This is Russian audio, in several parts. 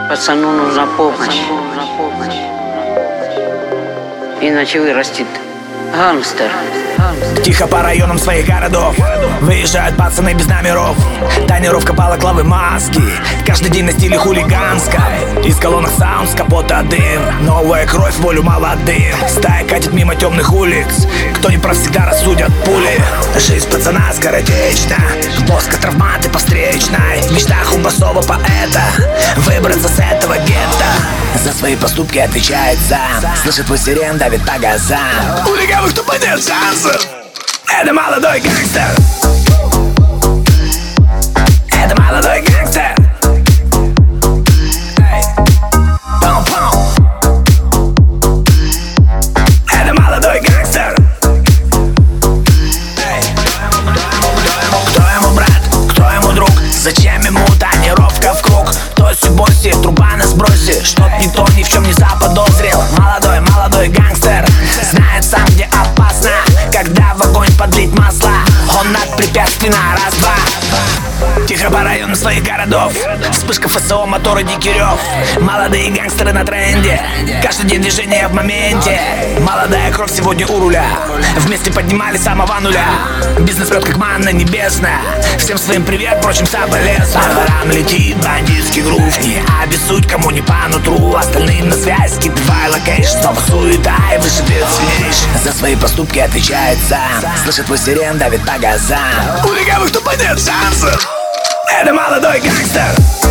Пацану нужна помощь, иначе вырастет гангстер. Тихо по районам своих городов выезжают пацаны без номеров. Тонировка балаклавы, маски, каждый день на стиле хулиганской. Из колонок саунд, с капота дым. Новая кровь, волю молодым. Стая катит мимо темных улиц. Кто не прав, всегда рассудят пули. Жизнь пацана скоротечна, плоско травматы по встречной. В мечтах у басового поэта выбраться с этого гетто. За свои поступки отвечает сам. Слышит твой сирен, давит по газам. У легавых тупо нет шансов. Это молодой гангстер. Это молодой гангстер. Пау-пау. Это молодой гангстер. Кто ему брат, кто ему друг? Зачем ему тонировка в круг? Тоси-боси, труба на сбросе, чтоб никто ни в чем не заподозрил. Молодой гангстер знает сам, где опасно, когда в огонь подлить масло. Он над препятствий на раз-два. Тихо по районам своих городов. Вспышка ФСО, моторы, дикий рев. Молодые гангстеры на тренде. Каждый день движение в моменте. Молодая кровь сегодня у руля. Вместе поднимали с самого нуля. Бизнес прет как манна небесная. Всем своим привет, прочим соболезную. По дворам летит бандитский грув. Не обессудь, кому не по нутру. Остальным на связь, скидывай локейшн. Снова суета и выше вверх сильнейший. За свои поступки отвечает сам. Слышит твой сирен, давит по газам. У легавых тупо нет шансов. Это молодой гангстер.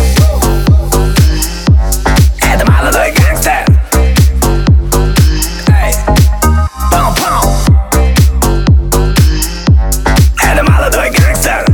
Это молодой гангстер. Пау-пау. Это молодой гангстер.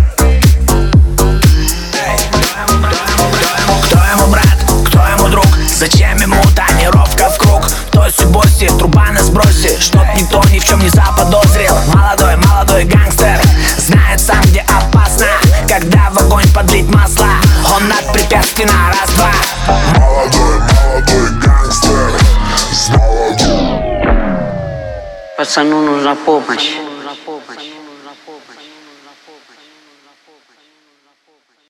Кто ему брат, кто ему друг? Зачем ему тонировка в круг? Тоси-боси, труба на сбросе, чтоб никто ни в чем не заподозрил. Молодой гангстер знает сам, где опасно, когда в огонь подлить масло. Он над препятствий на раз-два. Молодой гангстер. Пацану нужна помощь.